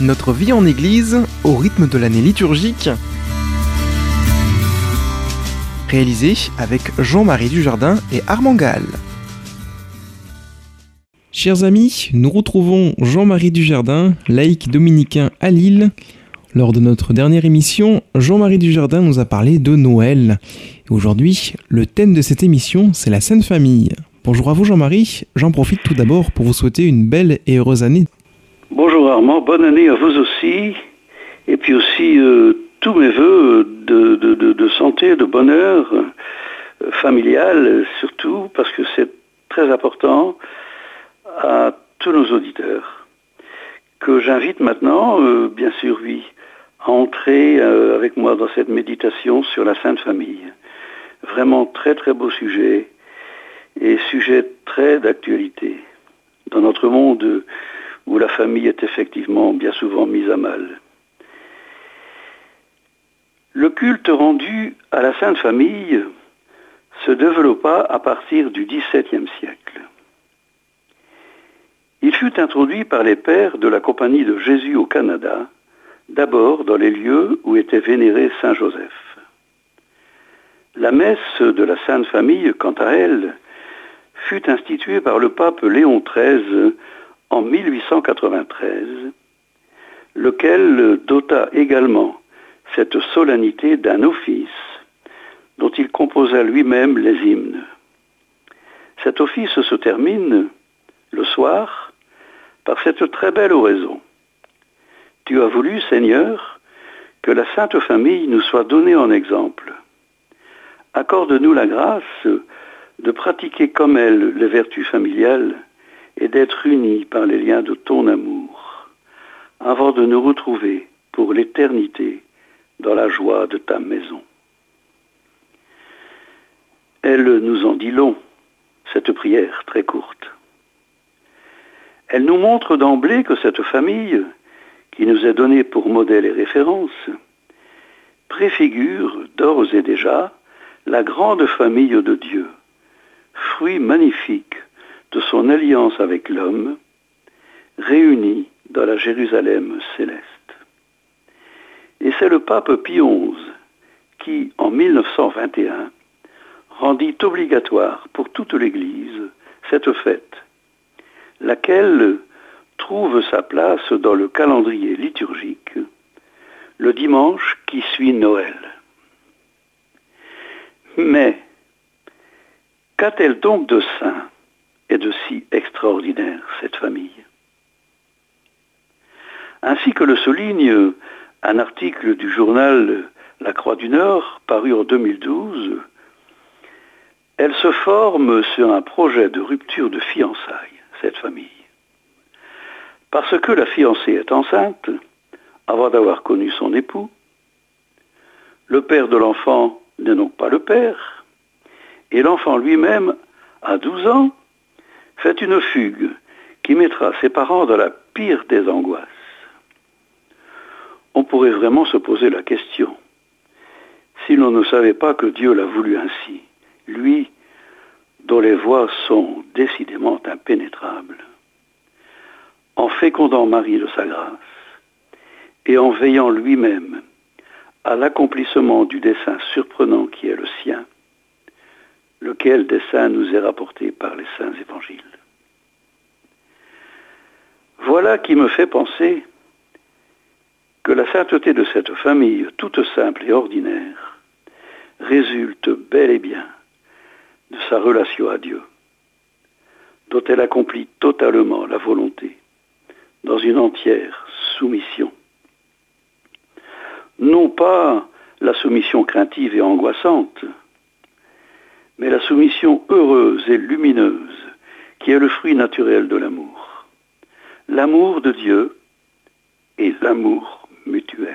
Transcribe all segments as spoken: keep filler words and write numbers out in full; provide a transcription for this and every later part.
Notre vie en Église au rythme de l'année liturgique. Réalisé avec Jean-Marie Dujardin et Armand Gall. Chers amis, nous retrouvons Jean-Marie Dujardin, laïc dominicain à Lille. Lors de notre dernière émission, Jean-Marie Dujardin nous a parlé de Noël. Et aujourd'hui, le thème de cette émission, c'est la Sainte Famille. Bonjour à vous Jean-Marie, j'en profite tout d'abord pour vous souhaiter une belle et heureuse année. Bonjour Armand, bonne année à vous aussi, et puis aussi euh, tous mes voeux de, de, de, de santé, de bonheur, euh, familial surtout, parce que c'est très important à tous nos auditeurs, que j'invite maintenant, euh, bien sûr oui, à entrer euh, avec moi dans cette méditation sur la Sainte Famille. Vraiment très très beau sujet, et sujet très d'actualité. Dans notre monde où la famille est effectivement bien souvent mise à mal. Le culte rendu à la Sainte Famille se développa à partir du dix-septième siècle. Il fut introduit par les pères de la Compagnie de Jésus au Canada, d'abord dans les lieux où était vénéré Saint Joseph. La messe de la Sainte Famille, quant à elle, fut instituée par le pape Léon treize en mille huit cent quatre-vingt-treize, lequel dota également cette solennité d'un office dont il composa lui-même les hymnes. Cet office se termine, le soir, par cette très belle oraison. « Tu as voulu, Seigneur, que la Sainte Famille nous soit donnée en exemple. Accorde-nous la grâce de pratiquer comme elle les vertus familiales et d'être unis par les liens de ton amour, avant de nous retrouver pour l'éternité dans la joie de ta maison. » Elle nous en dit long, cette prière très courte. Elle nous montre d'emblée que cette famille, qui nous est donnée pour modèle et référence, préfigure d'ores et déjà la grande famille de Dieu, fruit magnifique de son alliance avec l'homme, réunis dans la Jérusalem céleste. Et c'est le pape Pie onze qui, en mille neuf cent vingt et un, rendit obligatoire pour toute l'Église cette fête, laquelle trouve sa place dans le calendrier liturgique le dimanche qui suit Noël. Mais qu'a-t-elle donc de saint et de si extraordinaire, cette famille? Ainsi que le souligne un article du journal La Croix du Nord, paru en deux mille douze, elle se forme sur un projet de rupture de fiançailles, cette famille. Parce que la fiancée est enceinte, avant d'avoir connu son époux, le père de l'enfant n'est donc pas le père, et l'enfant lui-même, à douze ans, fait une fugue qui mettra ses parents dans la pire des angoisses. On pourrait vraiment se poser la question, si l'on ne savait pas que Dieu l'a voulu ainsi, lui dont les voies sont décidément impénétrables, en fécondant Marie de sa grâce et en veillant lui-même à l'accomplissement du dessein surprenant qui est le sien, lequel dessein nous est rapporté par les saints évangiles. Voilà qui me fait penser que la sainteté de cette famille, toute simple et ordinaire, résulte bel et bien de sa relation à Dieu, dont elle accomplit totalement la volonté, dans une entière soumission. Non pas la soumission craintive et angoissante, mais la soumission heureuse et lumineuse qui est le fruit naturel de l'amour. L'amour de Dieu et l'amour mutuel.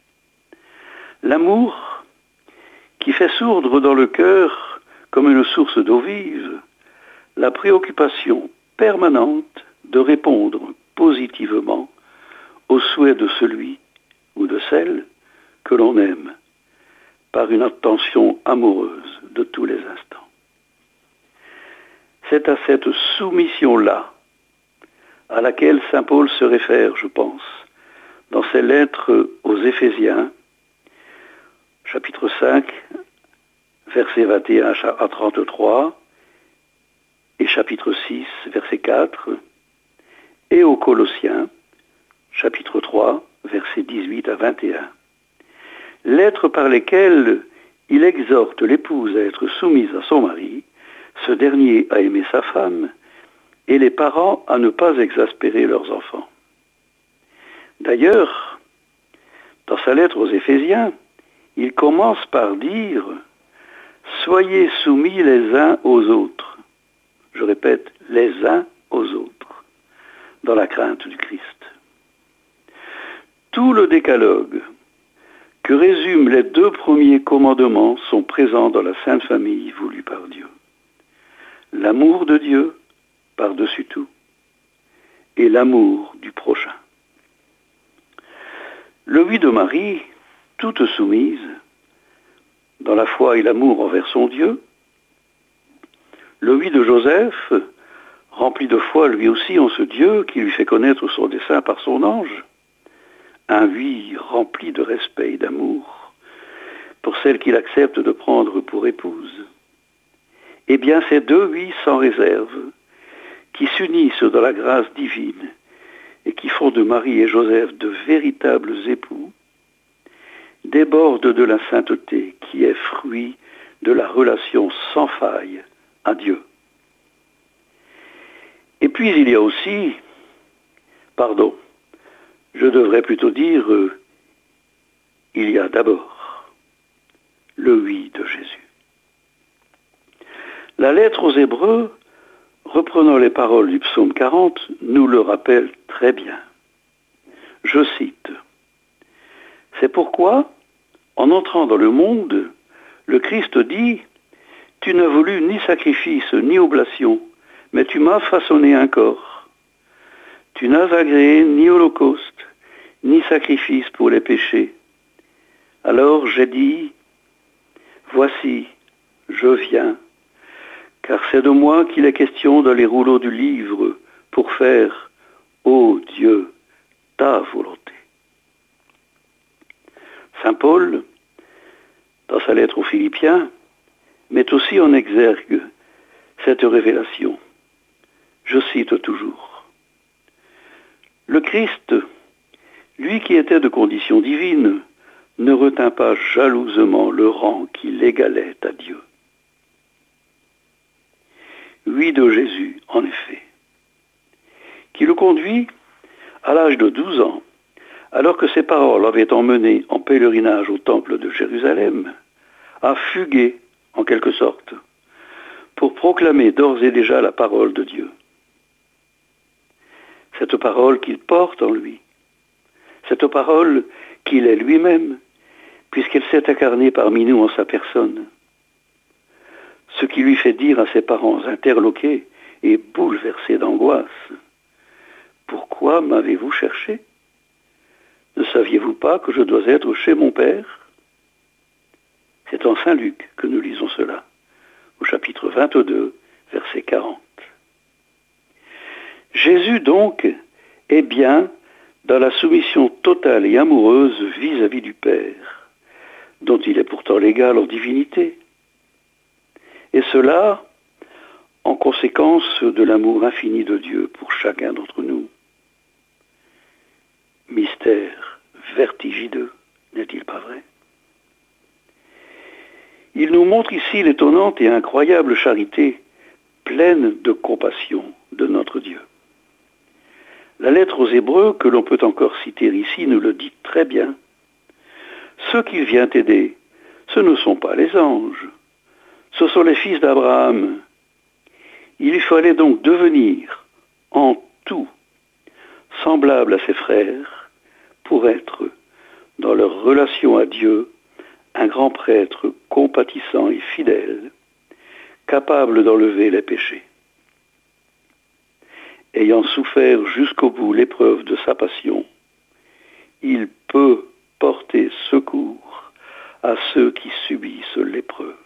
L'amour qui fait sourdre dans le cœur, comme une source d'eau vive, la préoccupation permanente de répondre positivement aux souhaits de celui ou de celle que l'on aime, par une attention amoureuse de tous les instants. C'est à cette soumission-là à laquelle saint Paul se réfère, je pense, dans ses lettres aux Éphésiens, chapitre cinq, versets vingt et un à trente-trois, et chapitre six, verset quatre, et aux Colossiens, chapitre trois, versets dix-huit à vingt et un. Lettres par lesquelles il exhorte l'épouse à être soumise à son mari, ce dernier à aimer sa femme, et les parents à ne pas exaspérer leurs enfants. D'ailleurs, dans sa lettre aux Éphésiens, il commence par dire « Soyez soumis les uns aux autres ». Je répète, les uns aux autres, dans la crainte du Christ. Tout le décalogue que résument les deux premiers commandements sont présents dans la Sainte Famille voulue par Dieu. L'amour de Dieu par-dessus tout et l'amour du prochain. Le oui de Marie, toute soumise, dans la foi et l'amour envers son Dieu. Le oui de Joseph, rempli de foi lui aussi en ce Dieu qui lui fait connaître son dessein par son ange. Un oui rempli de respect et d'amour pour celle qu'il accepte de prendre pour épouse. Eh bien, ces deux oui sans réserve, qui s'unissent dans la grâce divine et qui font de Marie et Joseph de véritables époux, débordent de la sainteté qui est fruit de la relation sans faille à Dieu. Et puis il y a aussi, pardon, je devrais plutôt dire, euh, il y a d'abord le oui de Jésus. La lettre aux Hébreux, reprenant les paroles du psaume quarante, nous le rappelle très bien. Je cite, « C'est pourquoi, en entrant dans le monde, le Christ dit, « Tu n'as voulu ni sacrifice ni oblation, mais tu m'as façonné un corps. Tu n'as agréé ni holocauste, ni sacrifice pour les péchés. Alors j'ai dit, voici, je viens, car c'est de moi qu'il est question dans les rouleaux du livre pour faire, ô Dieu, ta volonté. » Saint Paul, dans sa lettre aux Philippiens, met aussi en exergue cette révélation. Je cite toujours. Le Christ, lui qui était de condition divine, ne retint pas jalousement le rang qui l'égalait à Dieu. Oui de Jésus, en effet, qui le conduit, à l'âge de douze ans, alors que ses parents l'avaient emmené en pèlerinage au temple de Jérusalem, à fuguer, en quelque sorte, pour proclamer d'ores et déjà la parole de Dieu. Cette parole qu'il porte en lui, cette parole qu'il est lui-même, puisqu'elle s'est incarnée parmi nous en sa personne. Ce qui lui fait dire à ses parents interloqués et bouleversés d'angoisse, « Pourquoi m'avez-vous cherché ? Ne saviez-vous pas que je dois être chez mon Père ?» C'est en Saint Luc que nous lisons cela, au chapitre vingt-deux, verset quarante. Jésus donc est bien dans la soumission totale et amoureuse vis-à-vis du Père, dont il est pourtant l'égal en divinité. Et cela en conséquence de l'amour infini de Dieu pour chacun d'entre nous. Mystère vertigineux, n'est-il pas vrai ? Il nous montre ici l'étonnante et incroyable charité pleine de compassion de notre Dieu. La lettre aux Hébreux, que l'on peut encore citer ici, nous le dit très bien. Ceux qu'il vient aider, ce ne sont pas les anges, ce sont les fils d'Abraham. Il fallait donc devenir en tout semblable à ses frères pour être, dans leur relation à Dieu, un grand prêtre compatissant et fidèle, capable d'enlever les péchés. Ayant souffert jusqu'au bout l'épreuve de sa passion, il peut porter secours à ceux qui subissent l'épreuve.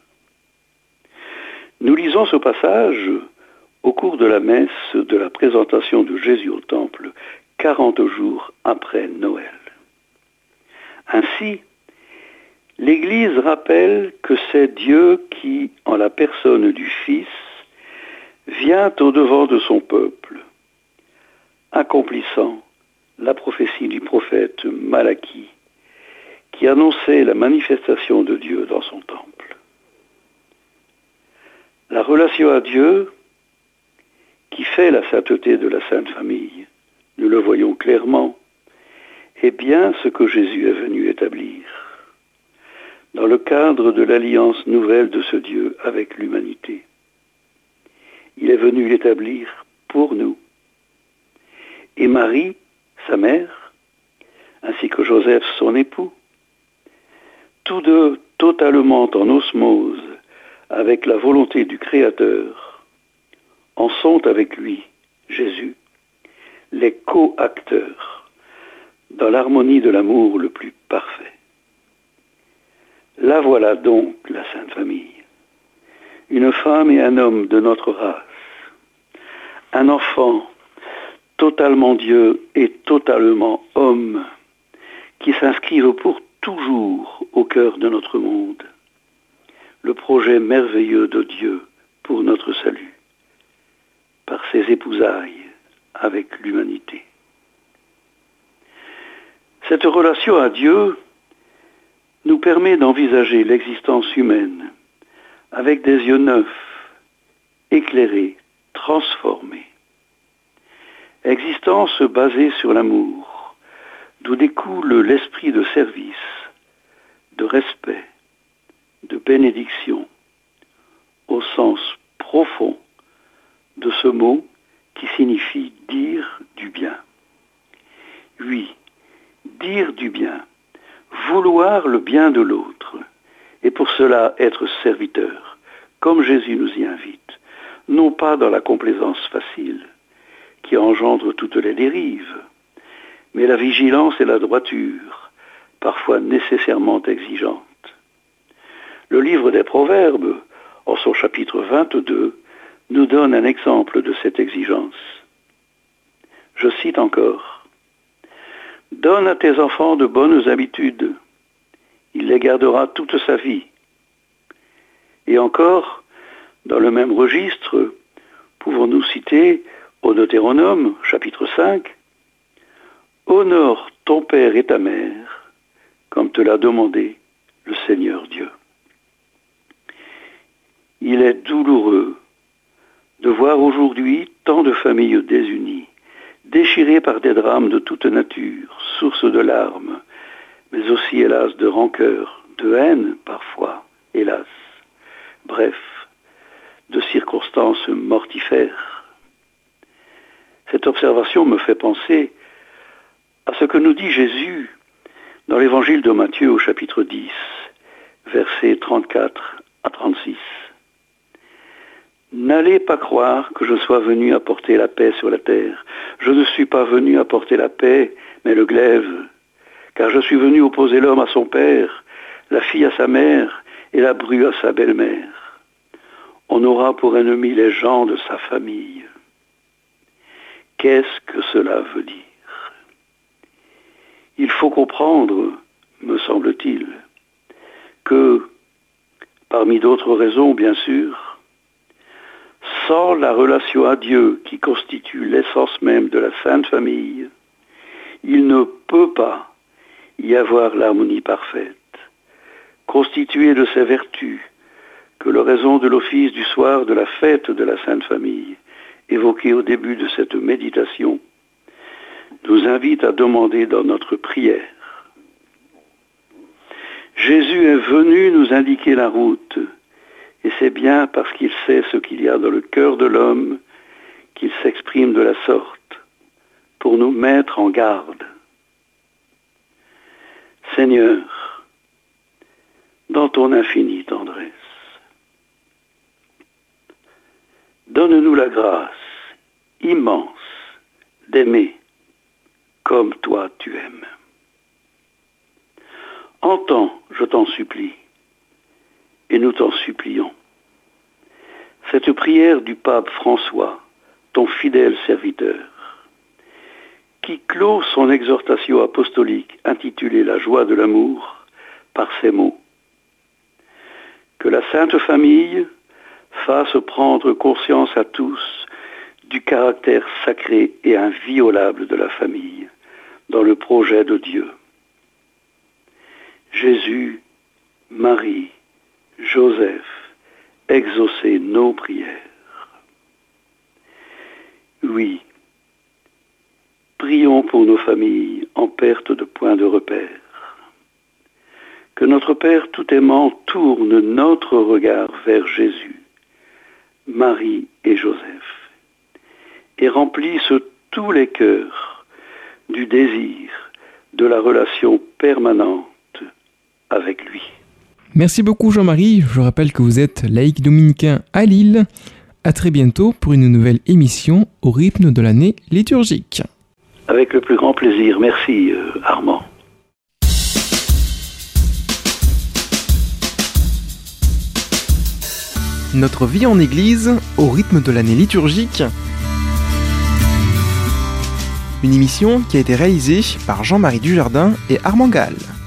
Nous lisons ce passage au cours de la messe de la présentation de Jésus au temple, quarante jours après Noël. Ainsi, l'Église rappelle que c'est Dieu qui, en la personne du Fils, vient au-devant de son peuple, accomplissant la prophétie du prophète Malachie, qui annonçait la manifestation de Dieu dans son temple. La relation à Dieu, qui fait la sainteté de la Sainte Famille, nous le voyons clairement, est bien ce que Jésus est venu établir, dans le cadre de l'alliance nouvelle de ce Dieu avec l'humanité. Il est venu l'établir pour nous. Et Marie, sa mère, ainsi que Joseph, son époux, tous deux totalement en osmose avec la volonté du Créateur, en sont avec lui, Jésus, les co-acteurs dans l'harmonie de l'amour le plus parfait. La voilà donc la Sainte Famille, une femme et un homme de notre race, un enfant totalement Dieu et totalement homme, qui s'inscrivent pour toujours au cœur de notre monde, le projet merveilleux de Dieu pour notre salut, par ses épousailles avec l'humanité. Cette relation à Dieu nous permet d'envisager l'existence humaine avec des yeux neufs, éclairés, transformés. Existence basée sur l'amour, d'où découle l'esprit de service, de respect, de bénédiction, au sens profond de ce mot qui signifie dire du bien. Oui, dire du bien, vouloir le bien de l'autre, et pour cela être serviteur, comme Jésus nous y invite, non pas dans la complaisance facile, qui engendre toutes les dérives, mais la vigilance et la droiture, parfois nécessairement exigeantes. Le livre des Proverbes, en son chapitre vingt-deux, nous donne un exemple de cette exigence. Je cite encore, « Donne à tes enfants de bonnes habitudes, il les gardera toute sa vie. » Et encore, dans le même registre, pouvons-nous citer au Deutéronome, chapitre cinq, « Honore ton père et ta mère, comme te l'a demandé le Seigneur Dieu. » Il est douloureux de voir aujourd'hui tant de familles désunies, déchirées par des drames de toute nature, source de larmes, mais aussi, hélas, de rancœur, de haine parfois, hélas, bref, de circonstances mortifères. Cette observation me fait penser à ce que nous dit Jésus dans l'évangile de Matthieu au chapitre dix, versets trente-quatre à trente-six. « N'allez pas croire que je sois venu apporter la paix sur la terre. Je ne suis pas venu apporter la paix, mais le glaive. Car je suis venu opposer l'homme à son père, la fille à sa mère et la bru à sa belle-mère. On aura pour ennemis les gens de sa famille. » Qu'est-ce que cela veut dire? Il faut comprendre, me semble-t-il, que, parmi d'autres raisons bien sûr, sans la relation à Dieu qui constitue l'essence même de la Sainte Famille, il ne peut pas y avoir l'harmonie parfaite, constituée de ces vertus que l'oraison de l'office du soir de la fête de la Sainte Famille, évoquée au début de cette méditation, nous invite à demander dans notre prière. Jésus est venu nous indiquer la route, et c'est bien parce qu'il sait ce qu'il y a dans le cœur de l'homme qu'il s'exprime de la sorte, pour nous mettre en garde. Seigneur, dans ton infinie tendresse, donne-nous la grâce immense d'aimer comme toi tu aimes. Entends, je t'en supplie, et nous t'en supplions, cette prière du pape François, ton fidèle serviteur, qui clôt son exhortation apostolique intitulée « La joie de l'amour » par ces mots. Que la Sainte Famille fasse prendre conscience à tous du caractère sacré et inviolable de la famille dans le projet de Dieu. Jésus, Marie, Joseph, exaucez nos prières. Oui, prions pour nos familles en perte de point de repère. Que notre Père tout aimant tourne notre regard vers Jésus, Marie et Joseph, et remplisse tous les cœurs du désir de la relation permanente avec lui. Merci beaucoup Jean-Marie, je rappelle que vous êtes laïc dominicain à Lille. À très bientôt pour une nouvelle émission au rythme de l'année liturgique. Avec le plus grand plaisir, merci euh, Armand. Notre vie en Église au rythme de l'année liturgique. Une émission qui a été réalisée par Jean-Marie Dujardin et Armand Gall.